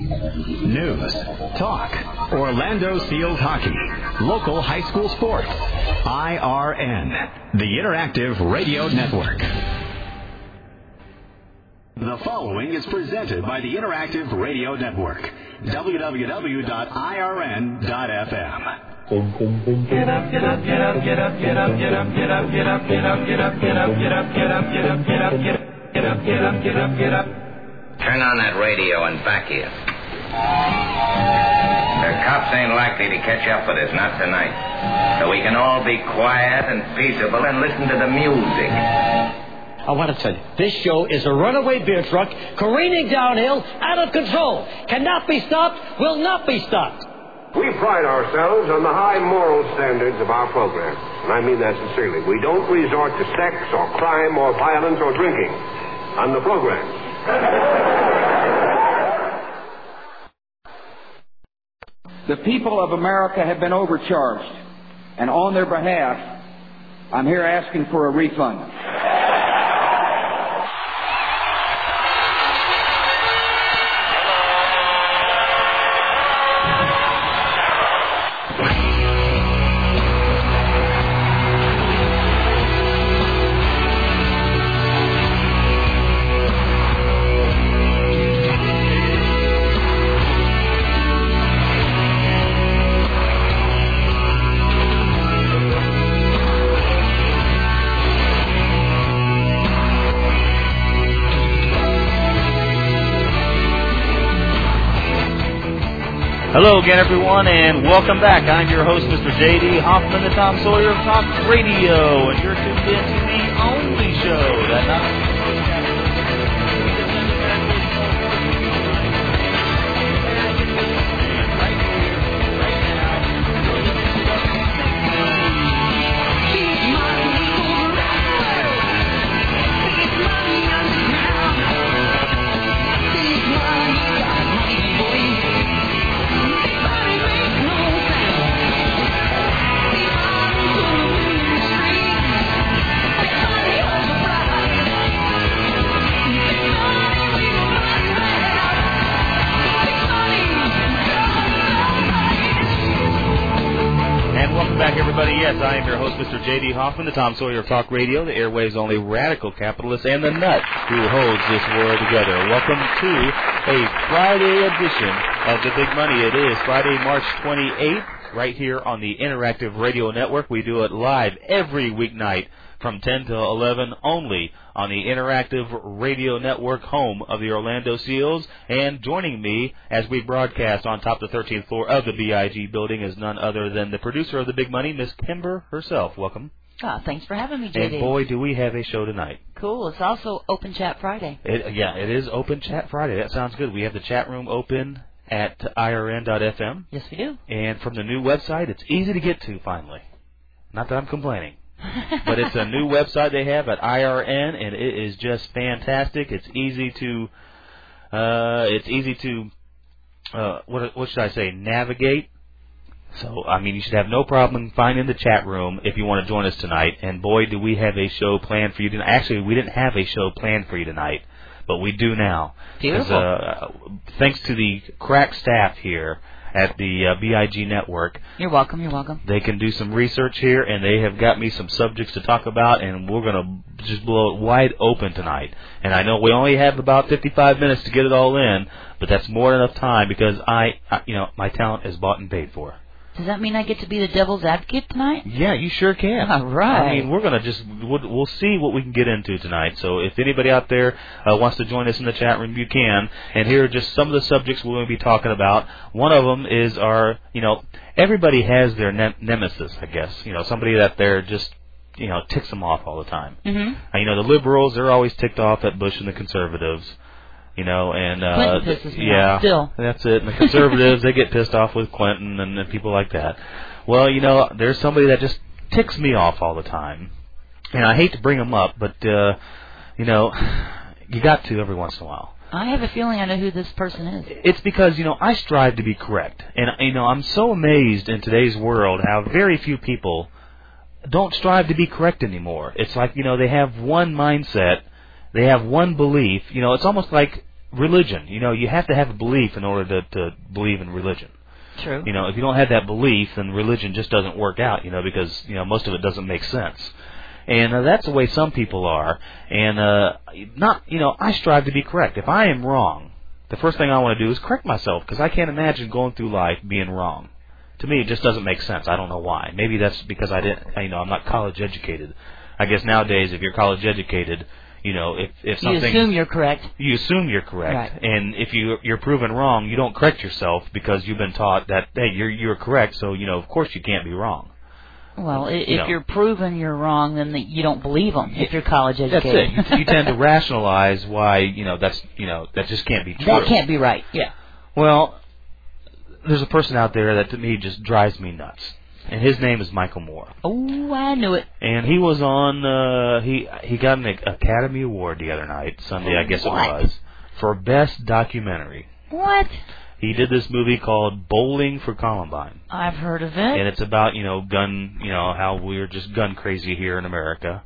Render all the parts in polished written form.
News, talk, Orlando Seals hockey, local high school sports. IRN, the Interactive Radio Network. The following is presented by the Interactive Radio Network. www.irn.fm. Get up, get up, get up, get up, get up, get up, get up, get up, get up, get up, get up, get up, get up, get up, get up, get up, get up, get up, get up, get up. Turn on that radio and back here. The cops ain't likely to catch up with us, not tonight. So we can all be quiet and peaceable and listen to the music. I want to tell you, this show is a runaway beer truck careening downhill out of control. Cannot be stopped, will not be stopped. We pride ourselves on the high moral standards of our program. And I mean that sincerely. We don't resort to sex or crime or violence or drinking on the program. The people of America have been overcharged, and on their behalf, I'm here asking for a refund. Hello again, everyone, and welcome back. I'm your host, Mr. J.D. Hoffman, the Tom Sawyer of Talk Radio, and you're tuned in to the only show that not Yes, I am your host, Mr. J.D. Hoffman, the Tom Sawyer of Talk Radio, the airwaves' only radical capitalist, and the nut who holds this world together. Welcome to a Friday edition of The Big Money. It is Friday, March 28th, right here on the Interactive Radio Network. We do it live every weeknight from 10 to 11 only on the Interactive Radio Network, home of the Orlando Seals. And joining me as we broadcast on top of the 13th floor of the BIG building is none other than the producer of The Big Money, Miss Kimber herself. Welcome. Thanks for having me, JD. And boy, do we have a show tonight. Cool. It's also Open Chat Friday. It is Open Chat Friday. That sounds good. We have the chat room open at irn.fm. Yes, we do. And from the new website, it's easy to get to, finally. Not that I'm complaining. But it's a new website they have at IRN, and it is just fantastic. It's easy to, what should I say, navigate. So, I mean, you should have no problem finding the chat room if you want to join us tonight. And boy, do we have a show planned for you tonight. Actually, we didn't have a show planned for you tonight, but we do now. Beautiful. Thanks to the crack staff here at the BIG Network. You're welcome, you're welcome. They can do some research here, and they have got me some subjects to talk about, and we're going to just blow it wide open tonight. And I know we only have about 55 minutes to get it all in, but that's more than enough time because my talent is bought and paid for. Does that mean I get to be the devil's advocate tonight? Yeah, you sure can. All right. I mean, we're going to we'll see what we can get into tonight. So if anybody out there wants to join us in the chat room, you can. And here are just some of the subjects we're going to be talking about. One of them is everybody has their nemesis, I guess. Somebody that they're just, ticks them off all the time. Mm-hmm. The liberals, they're always ticked off at Bush and the conservatives. And Clinton pisses me off still. That's it. And the conservatives, they get pissed off with Clinton and people like that. Well, there's somebody that just ticks me off all the time, and I hate to bring them up, but you got to every once in a while. I have a feeling I know who this person is. It's because I strive to be correct, and I'm so amazed in today's world how very few people don't strive to be correct anymore. It's like they have one mindset. They have one belief. It's almost like religion. You have to have a belief in order to believe in religion. True. If you don't have that belief, then religion just doesn't work out, because, most of it doesn't make sense. And that's the way some people are. And, I strive to be correct. If I am wrong, the first thing I want to do is correct myself, because I can't imagine going through life being wrong. To me, it just doesn't make sense. I don't know why. Maybe that's because I'm not college educated. I guess nowadays, if you're college educated, if something... You assume you're correct. You assume you're correct. Right. And if you're proven wrong, you don't correct yourself because you've been taught that, hey, you're correct, so, of course you can't be wrong. Well, if you're proven you're wrong, then you don't believe them if you're college educated. That's it. You tend to rationalize why, that just can't be true. That can't be right, yeah. Well, there's a person out there that to me just drives me nuts. And his name is Michael Moore. Oh, I knew it. And he was on, he got an Academy Award the other night, Sunday I guess it was, for Best Documentary. What? He did this movie called Bowling for Columbine. I've heard of it. And it's about, gun, how we're just gun crazy here in America.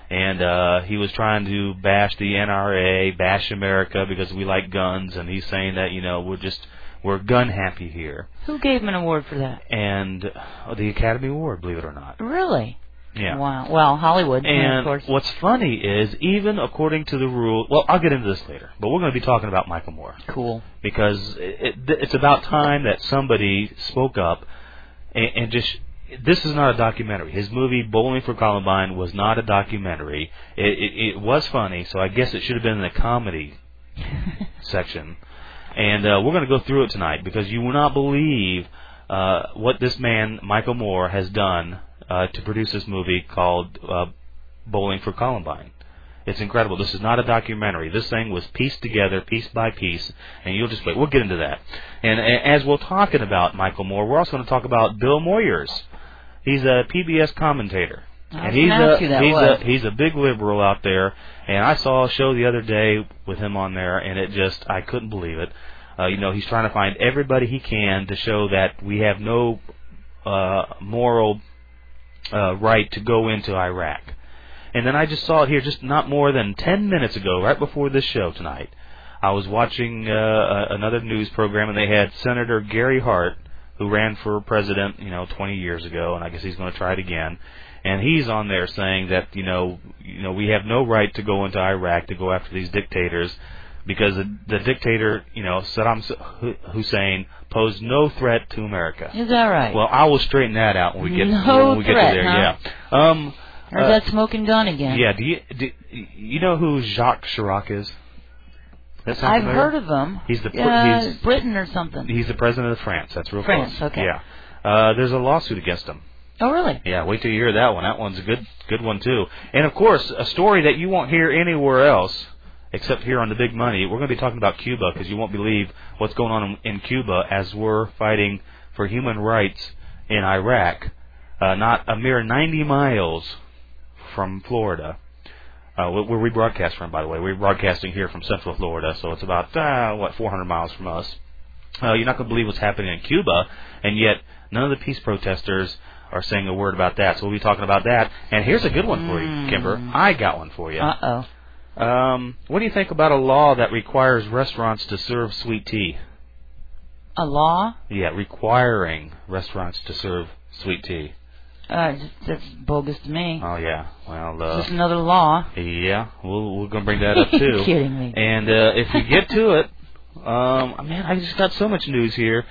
And he was trying to bash the NRA, bash America because we like guns. And he's saying that, we're gun happy here. Who gave him an award for that? And the Academy Award, believe it or not. Really? Yeah. Wow. Well, Hollywood, and of course. What's funny is, even according to the rule... Well, I'll get into this later, but we're going to be talking about Michael Moore. Cool. Because it's about time that somebody spoke up and just... This is not a documentary. His movie, Bowling for Columbine, was not a documentary. It was funny, so I guess it should have been in the comedy section. And we're going to go through it tonight, because you will not believe what this man, Michael Moore, has done to produce this movie called Bowling for Columbine. It's incredible. This is not a documentary. This thing was pieced together piece by piece, and you'll just wait. We'll get into that. And as we're talking about Michael Moore, we're also going to talk about Bill Moyers. He's a PBS commentator. And he's a big liberal out there. And I saw a show the other day with him on there, and I couldn't believe it. He's trying to find everybody he can to show that we have no moral right to go into Iraq. And then I just saw it here just not more than 10 minutes ago, right before this show tonight. I was watching another news program, and they had Senator Gary Hart, who ran for president, 20 years ago, and I guess he's going to try it again. And he's on there saying that, we have no right to go into Iraq to go after these dictators, because the dictator, Saddam Hussein, posed no threat to America. Is that right? Well, I will straighten that out when we get to there. Huh? Yeah. Or that smoking gun again. Yeah. Do you know who Jacques Chirac is? I've heard of him. He's Britain or something. He's the president of France. That's real France, close. Okay. Yeah. There's a lawsuit against him. Oh, really? Yeah. Wait till you hear that one. That one's a good one too. And of course, a story that you won't hear anywhere else except here on the Big Money. We're going to be talking about Cuba, because you won't believe what's going on in Cuba as we're fighting for human rights in Iraq, not a mere 90 miles from Florida. Where we broadcast from, by the way. We're broadcasting here from Central Florida, so it's about, 400 miles from us. You're not going to believe what's happening in Cuba, and yet none of the peace protesters are saying a word about that. So we'll be talking about that. And here's a good one for you, Kimber. I got one for you. Uh-oh. What do you think about a law that requires restaurants to serve sweet tea? A law? Yeah, requiring restaurants to serve sweet tea. That's bogus to me. Oh, yeah. Well, it's just another law. Yeah, we're going to bring that up, too. You're kidding me. And if we get to it, man, I just got so much news here.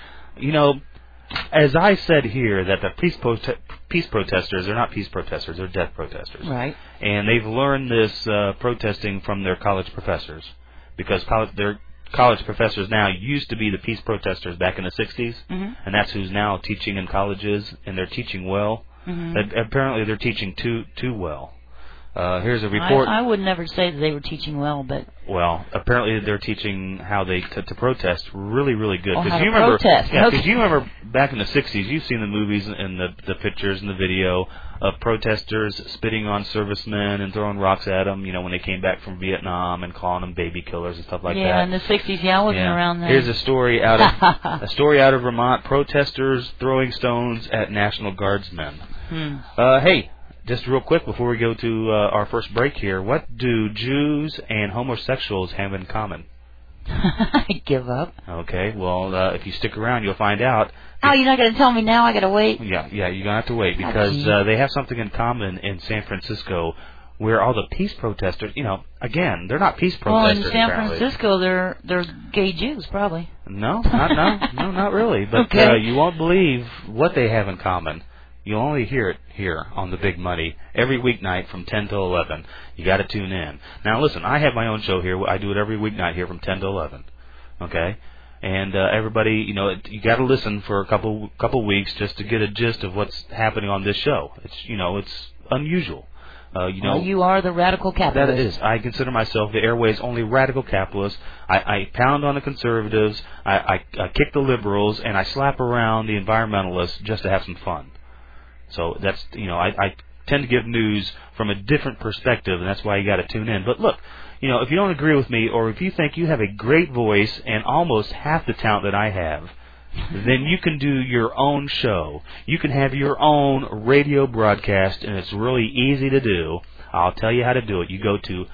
As I said here, that the peace protesters, they're not peace protesters, they're death protesters. Right. And they've learned this protesting from their college professors, because their college professors now used to be the peace protesters back in the 60s, and that's who's now teaching in colleges, and they're teaching well. Apparently they're teaching too well. Here's a report. I would never say that they were teaching well, but... Well, apparently they're teaching how to protest really, really good. How to remember, protest. Yeah, because you remember back in the 60s, you've seen the movies and the pictures and the video of protesters spitting on servicemen and throwing rocks at them, when they came back from Vietnam, and calling them baby killers and stuff like that. Yeah, in the 60s, I wasn't around then. Here's a story out of Vermont: protesters throwing stones at National Guardsmen. Hey, just real quick before we go to our first break here, what do Jews and homosexuals have in common? I give up. Okay, well, if you stick around, you'll find out. Oh, you're not going to tell me now? I got to wait? Yeah, you're going to have to wait because they have something in common in San Francisco where all the peace protesters, again, they're not peace protesters. Well, in San apparently. Francisco, they're gay Jews, probably. No, not really. But okay. You won't believe what they have in common. You'll only hear it here on The Big Money every weeknight from 10 to 11. You got to tune in. Now, listen, I have my own show here. I do it every weeknight here from 10 to 11. Okay? And everybody, you got to listen for a couple weeks just to get a gist of what's happening on this show. It's it's unusual. You are the radical capitalist. That is. I consider myself the airways' only radical capitalist. I pound on the conservatives. I kick the liberals, and I slap around the environmentalists just to have some fun. So that's I tend to give news from a different perspective, and that's why you got to tune in. But look. If you don't agree with me, or if you think you have a great voice and almost half the talent that I have, then you can do your own show. You can have your own radio broadcast, and it's really easy to do. I'll tell you how to do it. You go to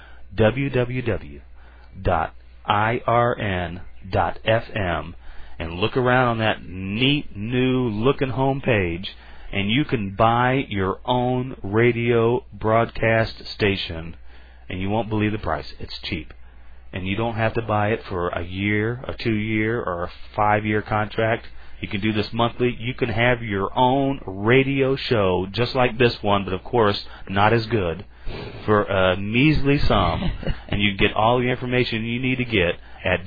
www.irn.fm and look around on that neat, new-looking homepage, and you can buy your own radio broadcast station. And you won't believe the price. It's cheap. And you don't have to buy it for a year, a 2-year, or a 5-year contract. You can do this monthly. You can have your own radio show just like this one, but of course not as good, for a measly sum. And you get all the information you need to get at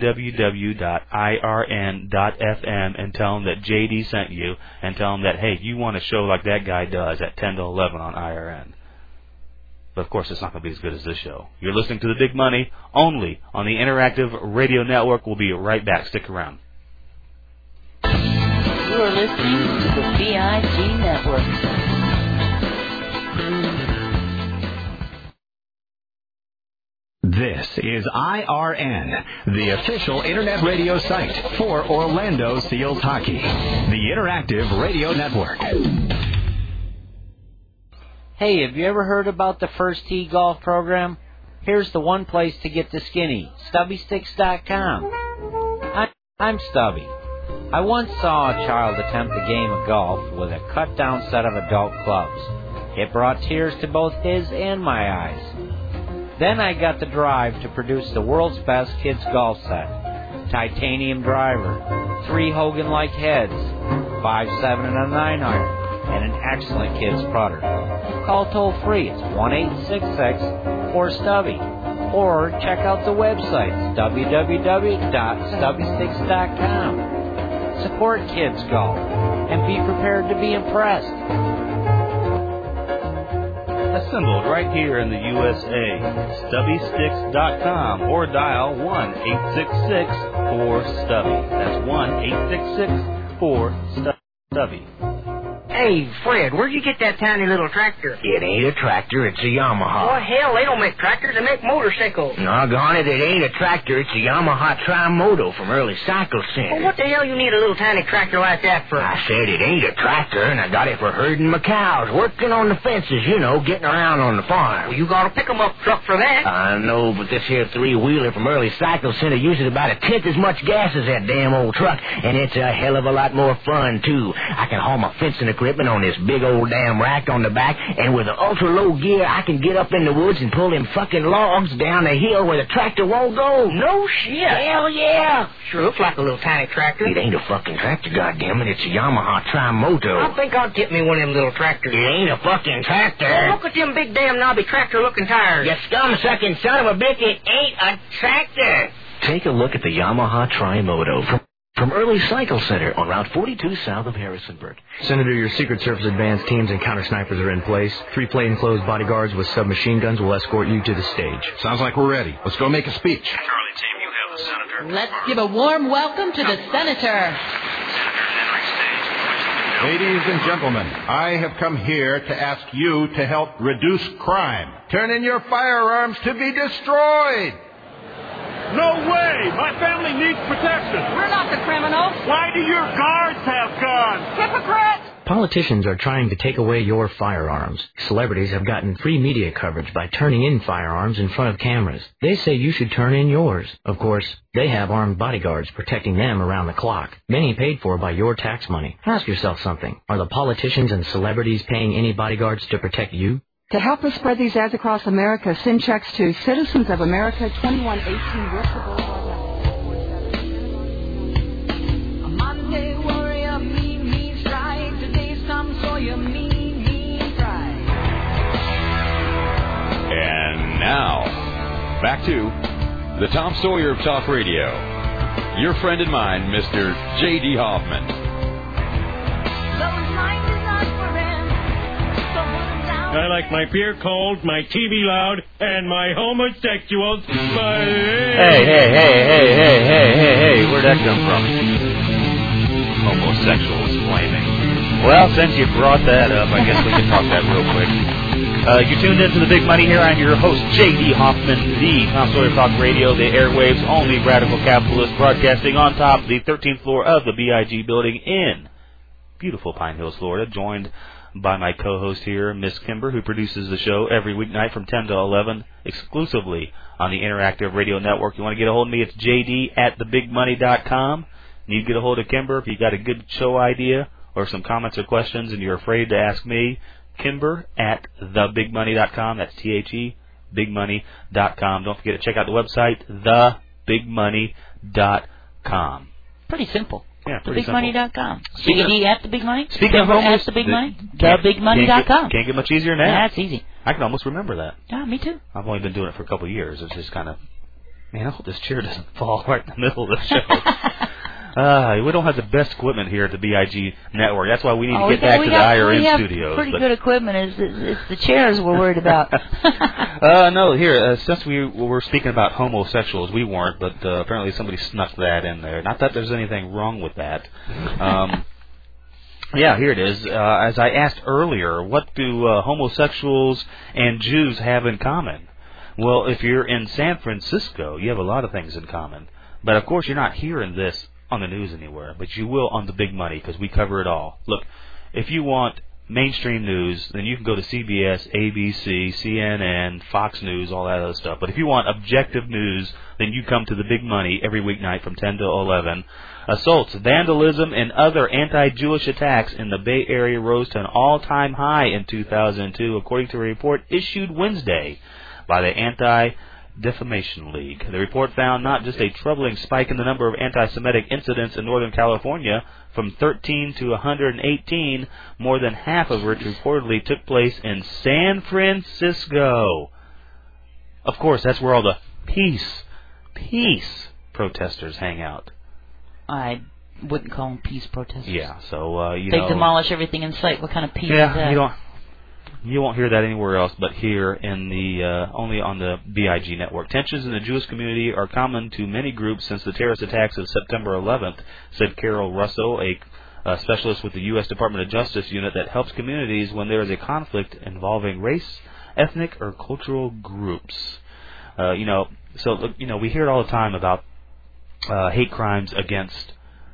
www.irn.fm and tell them that JD sent you, and tell them that, hey, you want a show like that guy does at 10 to 11 on IRN. But, of course, it's not going to be as good as this show. You're listening to The Big Money only on the Interactive Radio Network. We'll be right back. Stick around. You are listening to the BIG Network. This is IRN, the official Internet radio site for Orlando Seals Hockey, the Interactive Radio Network. Hey, have you ever heard about the First Tee Golf program? Here's the one place to get the skinny, StubbySticks.com. I'm Stubby. I once saw a child attempt a game of golf with a cut-down set of adult clubs. It brought tears to both his and my eyes. Then I got the drive to produce the world's best kids golf set. Titanium driver, 3 Hogan-like heads, 5-7 and a 9-iron. And an excellent kids putter. Call toll-free. It's 1-866-4-STUBBY. Or check out the website, www.stubbysticks.com. Support kids golf and be prepared to be impressed. Assembled right here in the USA. StubbySticks.com or dial 1-866-4-STUBBY. That's 1-866-4-STUBBY. Hey, Fred, where'd you get that tiny little tractor? It ain't a tractor, it's a Yamaha. Oh, hell, they don't make tractors, they make motorcycles. Doggone it, it ain't a tractor, it's a Yamaha Tri-Moto from Early Cycle Center. Well, what the hell you need a little tiny tractor like that for? I said it ain't a tractor, and I got it for herding my cows, working on the fences, getting around on the farm. Well, you got a pick-em-up truck for that. I know, but this here 3-wheeler from Early Cycle Center uses about 1/10 as much gas as that damn old truck, and it's a hell of a lot more fun, too. I can haul my fencing equipment on this big old damn rack on the back, and with an ultra-low gear, I can get up in the woods and pull them fucking logs down the hill where the tractor won't go. No shit. Hell yeah. Sure looks like a little tiny tractor. It ain't a fucking tractor, goddammit. It's a Yamaha Tri-Moto. I think I'll get me one of them little tractors. It ain't a fucking tractor. Well, look at them big damn knobby tractor-looking tires. You scum-sucking son of a bitch, it ain't a tractor. Take a look at the Yamaha Tri-Moto from Early Cycle Center on Route 42 south of Harrisonburg. Senator, your Secret Service advanced teams and counter-snipers are in place. 3 plainclothes bodyguards with submachine guns will escort you to the stage. Sounds like we're ready. Let's go make a speech. Charlie team, you have the Senator. Let's give a warm welcome to the Senator. Ladies and gentlemen, I have come here to ask you to help reduce crime. Turn in your firearms to be destroyed. No way! My family needs protection. We're not the criminals. Why do your guards have guns? Hypocrite! Politicians are trying to take away your firearms. Celebrities have gotten free media coverage by turning in firearms in front of cameras. They say you should turn in yours. Of course, they have armed bodyguards protecting them around the clock, many paid for by your tax money. Ask yourself something. Are the politicians and celebrities paying any bodyguards to protect you? To help us spread these ads across America, send checks to Citizens of America, 2118 Wilson Boulevard. And now, back to the Tom Sawyer of Talk Radio. Your friend and mine, Mr. J.D. Hoffman. I like my beer cold, my TV loud, and my homosexuals. Hey, where'd that come from? Homosexuals flaming. Well, since you brought that up, I guess we can talk that real quick. You're tuned into The Big Money here. I'm your host, J.D. Hoffman, the Tom Sawyer Talk Radio, the airwaves only radical capitalist, broadcasting on top of the 13th floor of the BIG building in beautiful Pine Hills, Florida, joined by my co-host here, Miss Kimber, who produces the show every weeknight from 10 to 11, exclusively on the Interactive Radio Network. You want to get a hold of me, it's jd@thebigmoney.com. You can get a hold of Kimber if you got a good show idea or some comments or questions and you're afraid to ask me. Kimber@thebigmoney.com. That's THE, bigmoney.com. Don't forget to check out the website, thebigmoney.com. Pretty simple. Yeah, pretty simple. Thebigmoney.com. jd@thebigmoney. Speaking of at the big money, thebigmoney.com. Can't get much easier than that. That's easy. I can almost remember that. Yeah, me too. I've only been doing it for a couple of years. It's just kind of, man, I hope this chair doesn't fall right in the middle of the show. We don't have the best equipment here at the BIG Network. That's why we need to get back to the IRN studios. Pretty good equipment. It's the chairs we're worried about. No, here, since we were speaking about homosexuals, we weren't, but apparently somebody snuck that in there. Not that there's anything wrong with that. Yeah, here it is. As I asked earlier, what do homosexuals and Jews have in common? Well, if you're in San Francisco, you have a lot of things in common. But, of course, you're not hearing this on the news anywhere, but you will on The Big Money because we cover it all. Look, if you want mainstream news, then you can go to CBS, ABC, CNN, Fox News, all that other stuff. But if you want objective news, then you come to The Big Money every weeknight from 10 to 11. Assaults, vandalism, and other anti-Jewish attacks in the Bay Area rose to an all-time high in 2002, according to a report issued Wednesday by the Anti-Defamation League. The report found not just a troubling spike in the number of anti-Semitic incidents in Northern California, from 13 to 118, more than half of which reportedly took place in San Francisco. Of course, that's where all the peace protesters hang out. I wouldn't call them peace protesters. Yeah, so, they demolish everything in sight. What kind of peace is that? You won't hear that anywhere else but here in the only on the BIG network. Tensions in the Jewish community are common to many groups since the terrorist attacks of September 11th, said Carol Russell, a specialist with the U.S. Department of Justice unit that helps communities when there is a conflict involving race, ethnic, or cultural groups. We hear it all the time about hate crimes against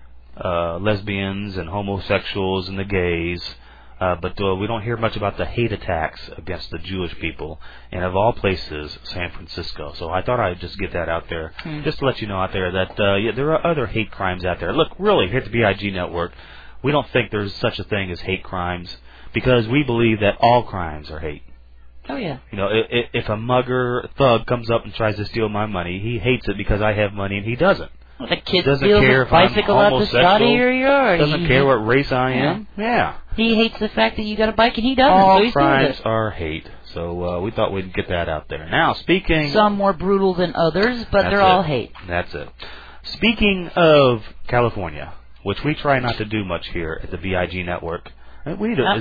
lesbians and homosexuals and the gays. But we don't hear much about the hate attacks against the Jewish people, and of all places, San Francisco. So I thought I'd just get that out there, just to let you know out there that there are other hate crimes out there. Look, really, here at the BIG Network, we don't think there's such a thing as hate crimes, because we believe that all crimes are hate. Oh, yeah. If a thug comes up and tries to steal my money, he hates it because I have money and he doesn't. The kid steals a bicycle out the side of your yard. Doesn't care what race I am. Yeah. He hates the fact that you got a bike and he doesn't. All so crimes are hate. So we thought we'd get that out there. Now, speaking... Some more brutal than others, but they're all hate. That's it. Speaking of California, which we try not to do much here at the BIG Network, I think we need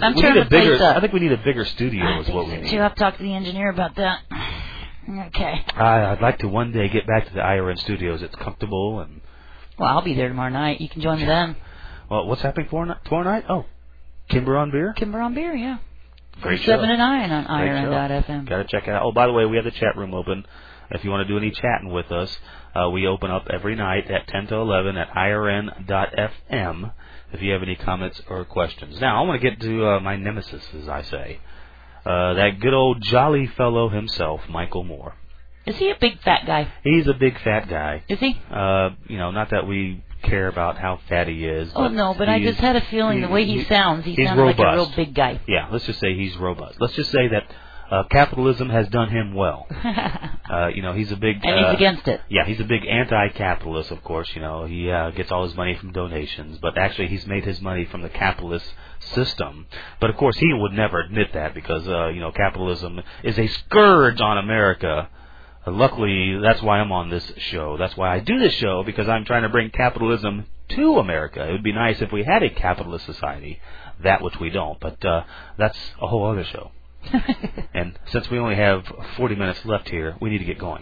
a bigger studio is what we need. You'll have to talk to the engineer about that. Okay. I'd like to one day get back to the IRN studios. It's comfortable and... Well, I'll be there tomorrow night. You can join me then. Well, what's happening tomorrow night? Oh, Kimber on Beer? Kimber on Beer, yeah. Great show. 7 to 9 on IRN.FM. Got to check it out. Oh, by the way, we have the chat room open. If you want to do any chatting with us, we open up every night at 10 to 11 at IRN.FM. if you have any comments or questions. Now, I want to get to my nemesis, as I say. That good old jolly fellow himself, Michael Moore. Is he a big fat guy? He's a big fat guy. Is he? Not that we care about how fat he is. Oh, no, but I just had a feeling the way he sounds, he sounds like a real big guy. Yeah, let's just say he's robust. Let's just say that capitalism has done him well. He's a big... and he's against it. Yeah, he's a big anti-capitalist, of course. He gets all his money from donations, but actually he's made his money from the capitalist system. But, of course, he would never admit that because, capitalism is a scourge on America. Luckily, that's why I'm on this show. That's why I do this show, because I'm trying to bring capitalism to America. It would be nice if we had a capitalist society, that which we don't, but that's a whole other show. And since we only have 40 minutes left here, we need to get going.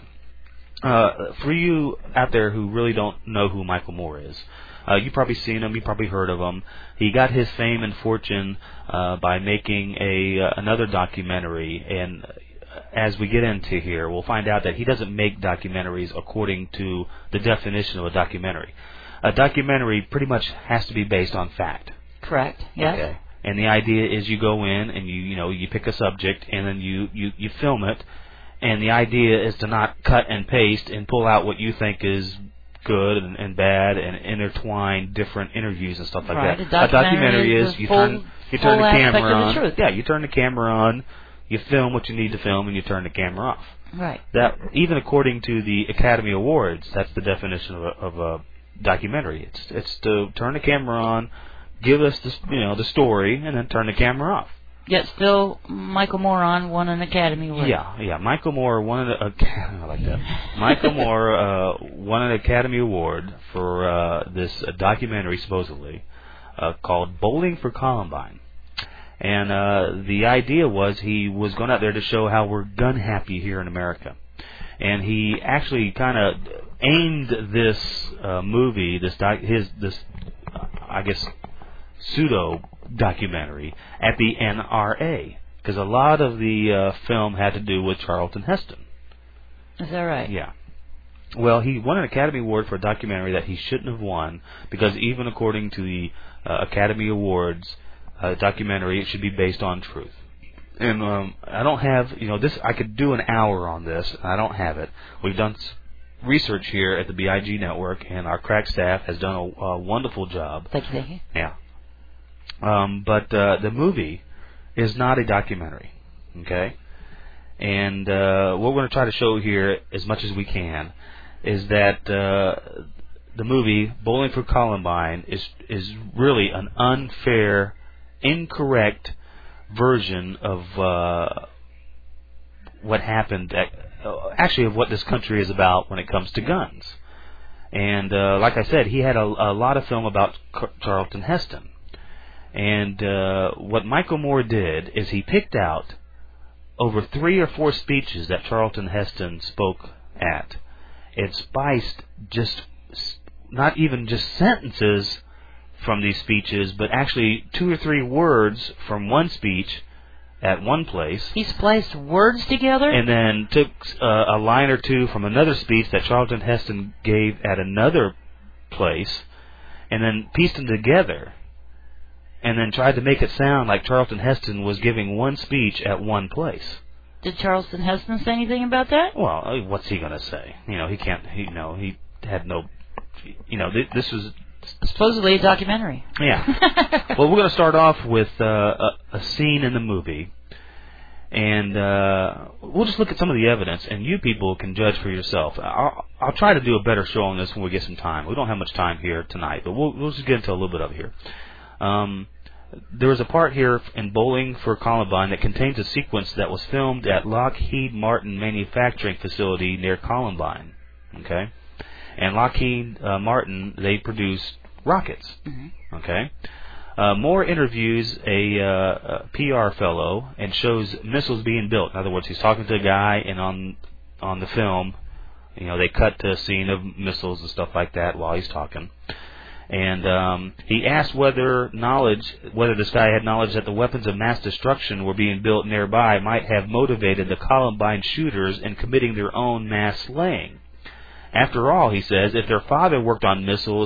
For you out there who really don't know who Michael Moore is, you've probably seen him, you've probably heard of him. He got his fame and fortune by making another documentary, and as we get into here, we'll find out that he doesn't make documentaries according to the definition of a documentary. A documentary pretty much has to be based on fact. Correct. Yes. Okay. And the idea is you go in and you pick a subject and then you film it, and the idea is to not cut and paste and pull out what you think is good and bad and intertwine different interviews and stuff like that. A documentary is you turn the camera on. Yeah, you turn the camera on. You film what you need to film, and you turn the camera off. Right. That, even according to the Academy Awards, that's the definition of a documentary. It's to turn the camera on, give us the story, and then turn the camera off. Yet still, Michael Moore won an Academy Award. Yeah. Michael Moore won I like that. Michael Moore won an Academy Award for this documentary, supposedly, called Bowling for Columbine. And the idea was he was going out there to show how we're gun happy here in America. And he actually kind of aimed this movie, pseudo documentary at the NRA, because a lot of the film had to do with Charlton Heston. Is that right? Yeah. Well, he won an Academy Award for a documentary that he shouldn't have won, because even according to the Academy Awards, documentary, it should be based on truth. And I don't have, this. I could do an hour on this. I don't have it. We've done research here at the BIG Network, and our crack staff has done a wonderful job. Thank you. Yeah. But the movie is not a documentary, okay? And what we're going to try to show here, as much as we can, is that the movie Bowling for Columbine is really an unfair, incorrect version of what happened, actually of what this country is about when it comes to guns. And like I said, he had a lot of film about Charlton Heston. And what Michael Moore did is he picked out over 3 or 4 speeches that Charlton Heston spoke at. It spiced not even just sentences from these speeches, but actually 2 or 3 words from one speech at one place. He spliced words together? And then took a line or 2 from another speech that Charlton Heston gave at another place, and then pieced them together, and then tried to make it sound like Charlton Heston was giving one speech at one place. Did Charlton Heston say anything about that? Well, what's he going to say? He can't, he had no, this was supposedly a documentary. Yeah. Well, we're going to start off with a scene in the movie, and we'll just look at some of the evidence, and you people can judge for yourself. I'll try to do a better show on this when we get some time. We don't have much time here tonight, but we'll just get into a little bit of it here. There was a part here in Bowling for Columbine that contains a sequence that was filmed at Lockheed Martin manufacturing facility near Columbine. Okay? And Lockheed Martin, they produce rockets. Mm-hmm. Okay? Moore interviews a PR fellow and shows missiles being built. In other words, he's talking to a guy, and on the film, they cut to a scene of missiles and stuff like that while he's talking. And he asked whether this guy had knowledge that the weapons of mass destruction were being built nearby might have motivated the Columbine shooters in committing their own mass slaying. After all, he says, if their father worked on missiles,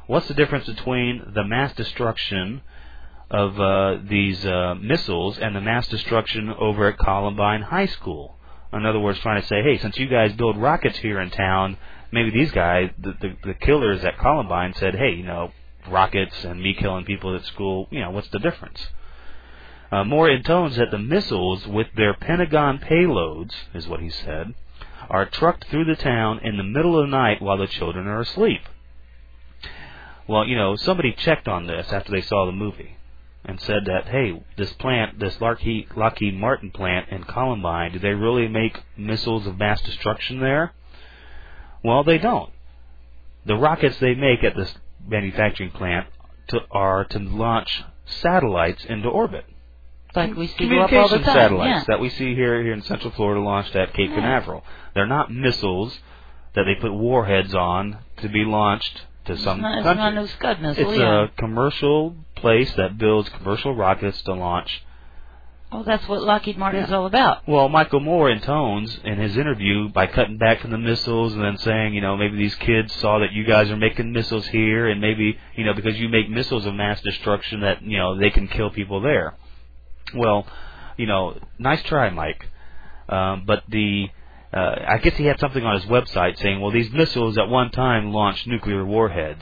what's the difference between the mass destruction of these missiles and the mass destruction over at Columbine High School? In other words, trying to say, hey, since you guys build rockets here in town, maybe these guys, the killers at Columbine said, hey, rockets and me killing people at school, what's the difference? Moore intones that the missiles with their Pentagon payloads, is what he said, are trucked through the town in the middle of the night while the children are asleep. Well, somebody checked on this after they saw the movie and said that, hey, this plant, this Lockheed Martin plant in Columbine, do they really make missiles of mass destruction there? Well, they don't. The rockets they make at this manufacturing plant are to launch satellites into orbit. Like we see go up all the time. Satellites that we see here in Central Florida launched at Cape Canaveral. They're not missiles that they put warheads on to be launched to some country. It's not no Scud missile. It's a commercial place that builds commercial rockets to launch. Oh, that's what Lockheed Martin is all about. Well, Michael Moore intones in his interview by cutting back from the missiles and then saying, maybe these kids saw that you guys are making missiles here, and maybe, because you make missiles of mass destruction that, they can kill people there. Well, nice try, Mike. But I guess he had something on his website saying, well, these missiles at one time launched nuclear warheads.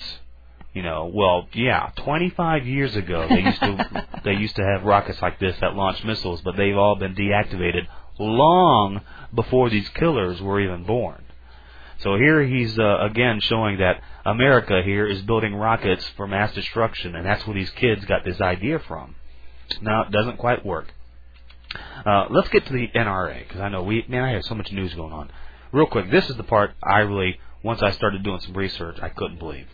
25 years ago they used to have rockets like this that launched missiles, but they've all been deactivated long before these killers were even born. So here he's again showing that America here is building rockets for mass destruction, and that's where these kids got this idea from. Now, it doesn't quite work. Let's get to the NRA, because I know I have so much news going on. Real quick, this is the part once I started doing some research, I couldn't believe.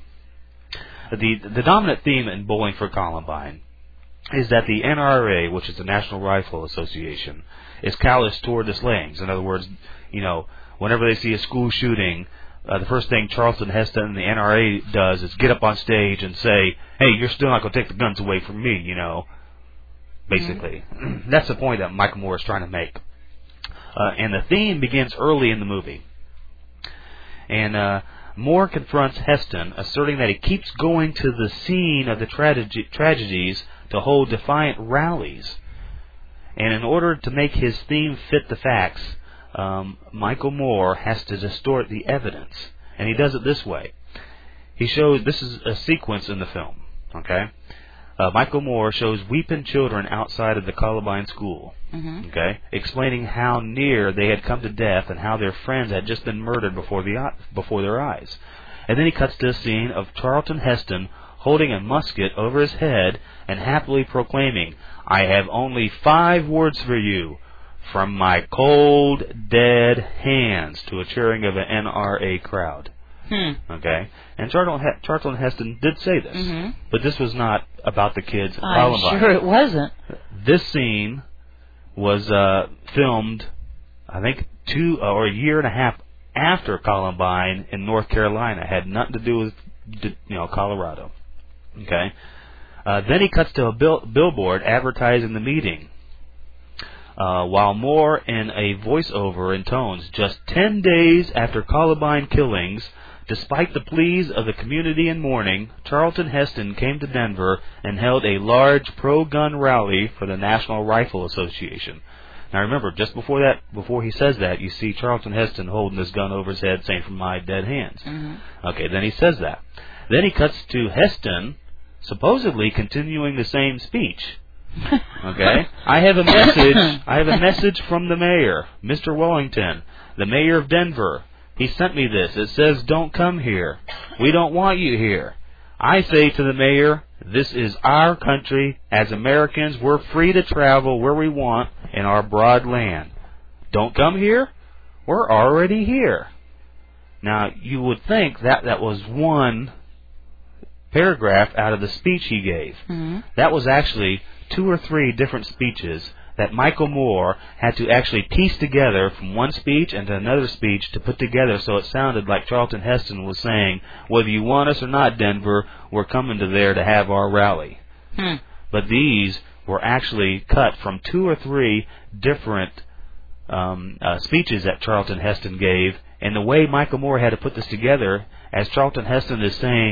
The dominant theme in Bowling for Columbine is that the NRA, which is the National Rifle Association, is callous toward the slayings. In other words, whenever they see a school shooting, the first thing Charlton Heston and the NRA does is get up on stage and say, hey, you're still not going to take the guns away from me, basically. Mm-hmm. That's the point that Michael Moore is trying to make. And the theme begins early in the movie. And Moore confronts Heston, asserting that he keeps going to the scene of the tragedies to hold defiant rallies. And in order to make his theme fit the facts, Michael Moore has to distort the evidence. And he does it this way. This is a sequence in the film, okay? Michael Moore shows weeping children outside of the Columbine school, okay, explaining how near they had come to death and how their friends had just been murdered before their eyes. And then he cuts to a scene of Charlton Heston holding a musket over his head and happily proclaiming, I have only 5 words for you, from my cold, dead hands, to a cheering of an NRA crowd. Okay, and Charlton Heston did say this, but this was not about the kids at Columbine. I'm sure it wasn't. This scene was filmed, I think, 2 or a year and a half after Columbine in North Carolina. It had nothing to do with Colorado. Okay, then he cuts to a billboard advertising the meeting. While Moore in a voiceover intones, just 10 days after Columbine killings, despite the pleas of the community in mourning, Charlton Heston came to Denver and held a large pro-gun rally for the National Rifle Association. Now remember, just before he says that, you see Charlton Heston holding his gun over his head saying, from my dead hands. Okay, then he says that. Then he cuts to Heston supposedly continuing the same speech. Okay? I have a message from the mayor, Mr. Wellington, the mayor of Denver. He sent me this. It says, don't come here. We don't want you here. I say to the mayor, this is our country. As Americans, we're free to travel where we want in our broad land. Don't come here? We're already here. Now, you would think that was one paragraph out of the speech he gave. That was actually 2 or 3 different speeches that Michael Moore had to actually piece together from one speech and another speech to put together so it sounded like Charlton Heston was saying, whether you want us or not, Denver, we're coming to there to have our rally. But these were actually cut from 2 or 3 different speeches that Charlton Heston gave, and the way Michael Moore had to put this together, as Charlton Heston is saying,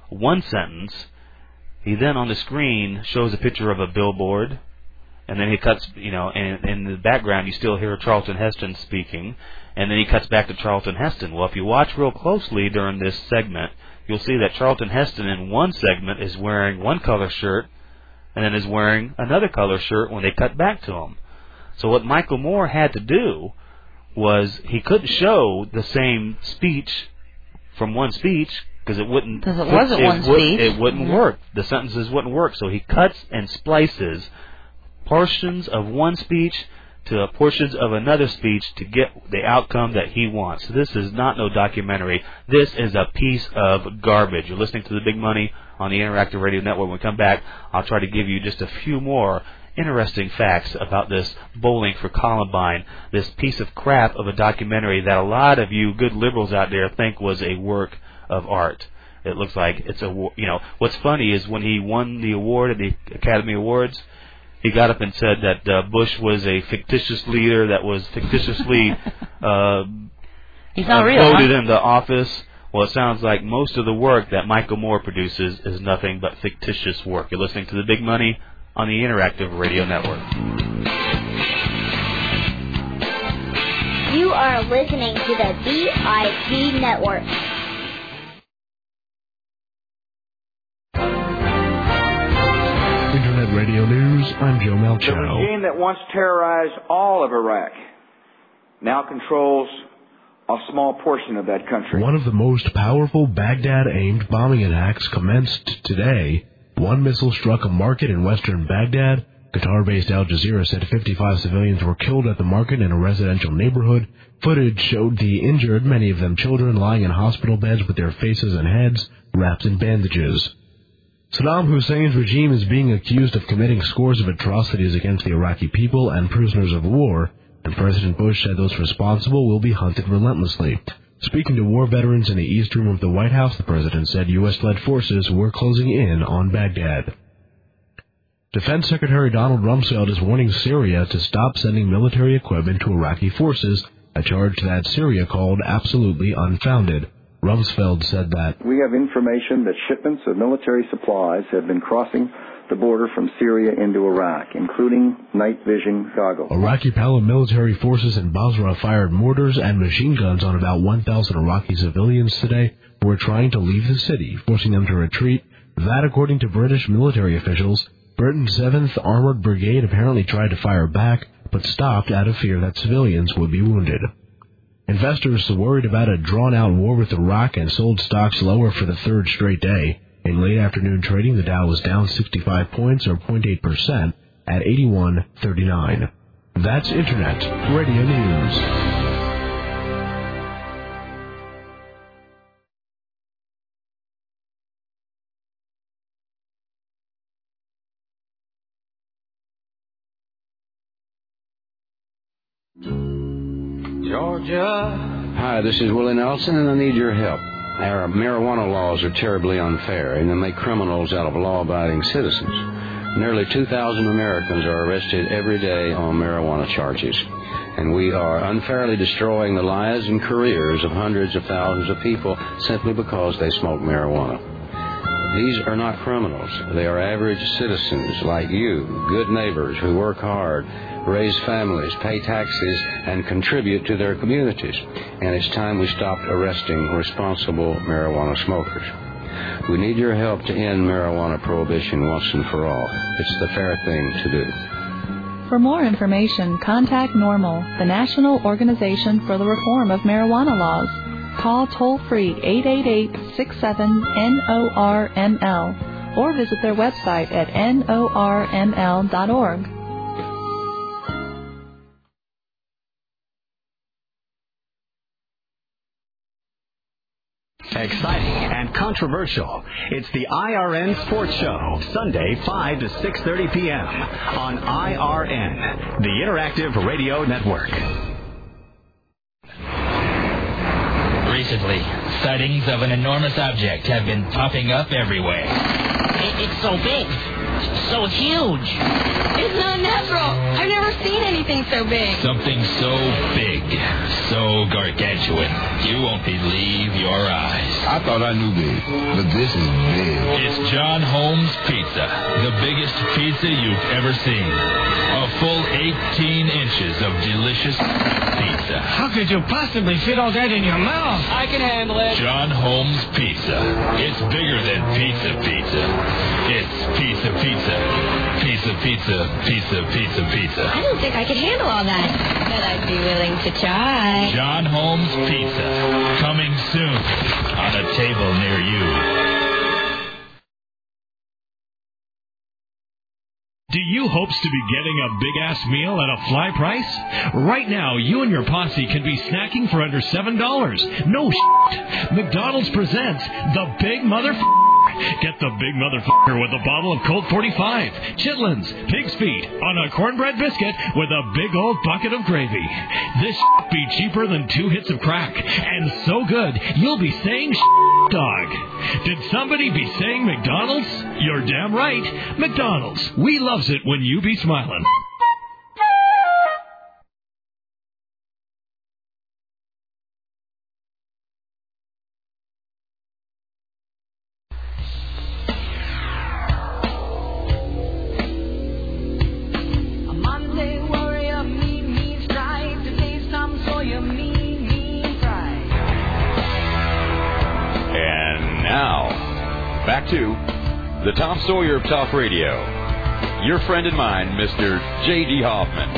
one sentence. He then on the screen shows a picture of a billboard, and then he cuts, and in the background you still hear Charlton Heston speaking, and then he cuts back to Charlton Heston. Well, if you watch real closely during this segment, you'll see that Charlton Heston in one segment is wearing one color shirt, and then is wearing another color shirt when they cut back to him. So what Michael Moore had to do was he couldn't show the same speech from one speech because it wouldn't. Because it wasn't one speech. It wouldn't work. The sentences wouldn't work. So he cuts and splices portions of one speech to portions of another speech to get the outcome that he wants. So this is not no documentary. This is a piece of garbage. You're listening to The Big Money on the Interactive Radio Network. When we come back, I'll try to give you just a few more interesting facts about this Bowling for Columbine, this piece of crap of a documentary that a lot of you good liberals out there think was a work of art. It looks like it's a, what's funny is when he won the award at the Academy Awards, he got up and said that Bush was a fictitious leader that was fictitiously He's not real, voted into office. Well, it sounds like most of the work that Michael Moore produces is nothing but fictitious work. You're listening to The Big Money on the Interactive Radio Network. You are listening to the BIP Network. Internet Radio News, I'm Joe Melcho. The regime that once terrorized all of Iraq now controls a small portion of that country. One of the most powerful Baghdad-aimed bombing attacks commenced today. One missile struck a market in western Baghdad. Qatar-based Al Jazeera said 55 civilians were killed at the market in a residential neighborhood. Footage showed the injured, many of them children, lying in hospital beds with their faces and heads wrapped in bandages. Saddam Hussein's regime is being accused of committing scores of atrocities against the Iraqi people and prisoners of war, and President Bush said those responsible will be hunted relentlessly. Speaking to war veterans in the East Room of the White House, the president said U.S.-led forces were closing in on Baghdad. Defense Secretary Donald Rumsfeld is warning Syria to stop sending military equipment to Iraqi forces, a charge that Syria called absolutely unfounded. Rumsfeld said that we have information that shipments of military supplies have been crossing the border from Syria into Iraq, including night vision goggles. Iraqi paramilitary forces in Basra fired mortars and machine guns on about 1,000 Iraqi civilians today who were trying to leave the city, forcing them to retreat. That, according to British military officials, Britain's 7th Armored Brigade apparently tried to fire back, but stopped out of fear that civilians would be wounded. Investors worried about a drawn-out war with Iraq and sold stocks lower for the third straight day. In late afternoon trading, the Dow was down 65 points, or 0.8%, at 81.39. That's Internet Radio News. Georgia. Hi, this is Willie Nelson, and I need your help. Our marijuana laws are terribly unfair, and they make criminals out of law-abiding citizens. Nearly 2,000 Americans are arrested every day on marijuana charges, and we are unfairly destroying the lives and careers of hundreds of thousands of people simply because they smoke marijuana. These are not criminals. They are average citizens like you, good neighbors who work hard, raise families, pay taxes, and contribute to their communities. And it's time we stopped arresting responsible marijuana smokers. We need your help to end marijuana prohibition once and for all. It's the fair thing to do. For more information, contact NORML, the National Organization for the Reform of Marijuana Laws. Call toll-free 888-67-NORML or visit their website at norml.org. Exciting and controversial. It's the IRN Sports Show, Sunday, 5 to 6:30 p.m. on IRN, the Interactive Radio Network. Recently, sightings of an enormous object have been popping up everywhere. It's so big. so huge. It's not natural. I've never seen anything so big. Something so big, so gargantuan, you won't believe your eyes. I thought I knew big, but this is big. It's John Holmes Pizza, the biggest pizza you've ever seen. A full 18 inches of delicious pizza. How could you possibly fit all that in your mouth? I can handle it. John Holmes Pizza. It's bigger than pizza. It's pizza. Pizza. I don't think I could handle all that, but I'd be willing to try. John Holmes Pizza. Coming soon on a table near you. Do you hopes to be getting a big-ass meal at a fly price? Right now, you and your posse can be snacking for under $7. No shit. McDonald's presents the Big Motherfucker. Get the Big Motherfucker with a bottle of Colt 45, chitlins, pig's feet, on a cornbread biscuit with a big old bucket of gravy. This be cheaper than 2 hits of crack, and so good, you'll be saying dog. Did somebody be saying McDonald's? You're damn right. McDonald's. We loves it when you be smiling. Back to the Tom Sawyer of Talk Radio. Your friend and mine, Mr. J.D. Hoffman.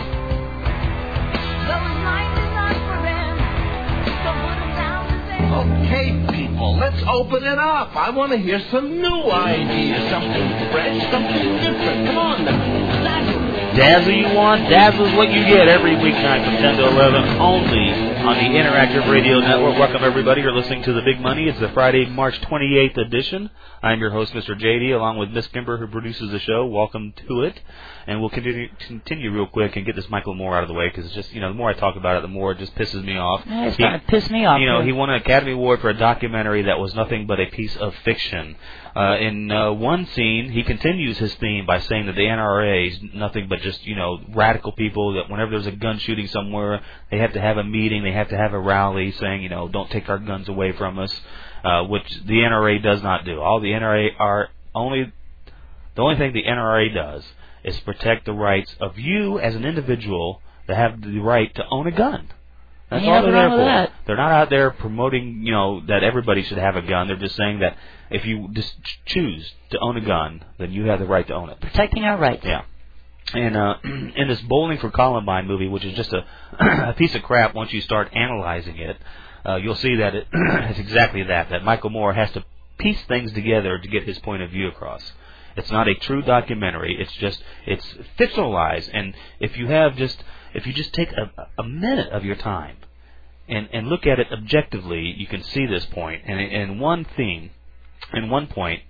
Okay, people, let's open it up. I want to hear some new ideas, something fresh, something different. Come on now. Dazzle you want, Dazzle is what you get every weeknight from 10 to 11, only on the Interactive Radio Network. Welcome, everybody. You're listening to The Big Money. It's the Friday, March 28th edition. I'm your host, Mr. J.D., along with Miss Kimber, who produces the show. Welcome to it. And we'll continue real quick and get this Michael Moore out of the way, because it's just, the more I talk about it, the more it just pisses me off. Yeah, it's starting to piss me off. He won an Academy Award for a documentary that was nothing but a piece of fiction. In one scene, he continues his theme by saying that the NRA is nothing but just, radical people, that whenever there's a gun shooting somewhere, they have to have a meeting, they have to have a rally saying, don't take our guns away from us, which the NRA does not do. The only thing the NRA does is protect the rights of you as an individual to have the right to own a gun. That's all they're there for. They're not out there promoting, that everybody should have a gun. They're just saying that if you just choose to own a gun, then you have the right to own it. Protecting our rights. Yeah. And in this Bowling for Columbine movie, which is just a piece of crap once you start analyzing it, you'll see that it's exactly that Michael Moore has to piece things together to get his point of view across. It's not a true documentary. It's fictionalized. And if you just take a minute of your time and look at it objectively, you can see this point. And in one point,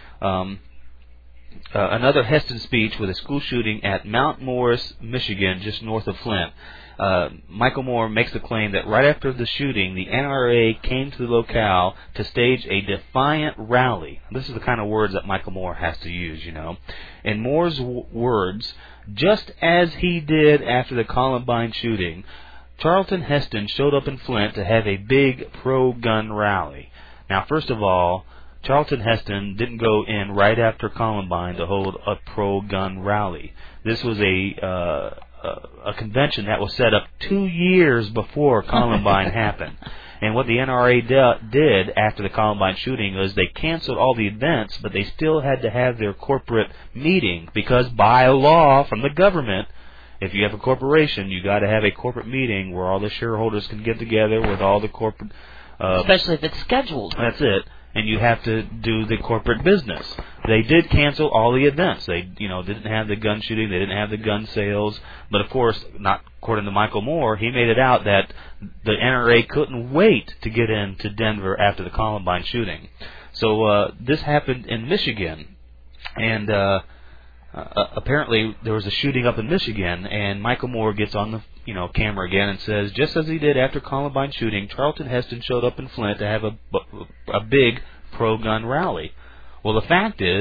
another Heston speech with a school shooting at Mount Morris, Michigan, just north of Flint. Michael Moore makes the claim that right after the shooting, the NRA came to the locale to stage a defiant rally. This is the kind of words that Michael Moore has to use, In Moore's words, just as he did after the Columbine shooting, Charlton Heston showed up in Flint to have a big pro-gun rally. Now, first of all, Charlton Heston didn't go in right after Columbine to hold a pro-gun rally. This was a convention that was set up 2 years before Columbine happened. And what the NRA did after the Columbine shooting was they canceled all the events, but they still had to have their corporate meeting, because by law from the government, if you have a corporation, you got to have a corporate meeting where all the shareholders can get together with all the corporate... especially if it's scheduled. That's it. And you have to do the corporate business. They did cancel all the events. They, didn't have the gun shooting. They didn't have the gun sales. But of course, not according to Michael Moore, he made it out that the NRA couldn't wait to get into Denver after the Columbine shooting. So this happened in Michigan, and apparently there was a shooting up in Michigan. And Michael Moore gets on the camera again and says, just as he did after Columbine shooting, Charlton Heston showed up in Flint to have a big pro-gun rally. Well, the fact is,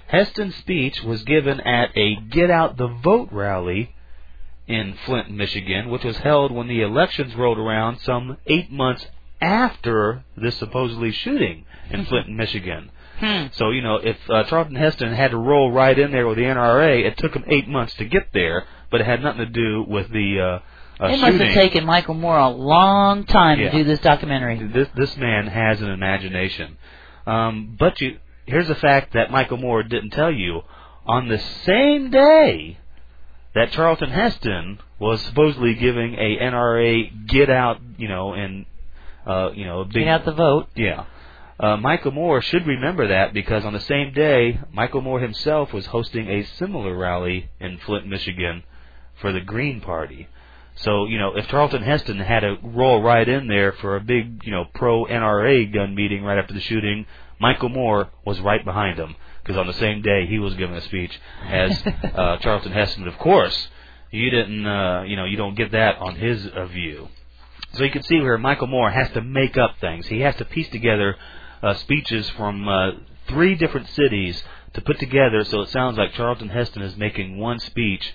Heston's speech was given at a Get Out the Vote rally in Flint, Michigan, which was held when the elections rolled around some 8 months after this supposedly shooting in Flint, Michigan. So, you know, if Charlton Heston had to roll right in there with the NRA, it took him 8 months to get there, but it had nothing to do with the it must have taken Michael Moore a long time to do this documentary. This man has an imagination. But here's the fact that Michael Moore didn't tell you. On the same day that Charlton Heston was supposedly giving a NRA Get Out, you know, and Get Out the Vote. Yeah. Michael Moore should remember that, because on the same day, Michael Moore himself was hosting a similar rally in Flint, Michigan for the Green Party. So, you know, if Charlton Heston had to roll right in there for a big, you know, pro-NRA gun meeting right after the shooting, Michael Moore was right behind him, because on the same day he was giving a speech as Charlton Heston. Of course, you didn't, you don't get that on his view. So you can see where Michael Moore has to make up things. He has to piece together speeches from 3 different cities to put together so it sounds like Charlton Heston is making one speech,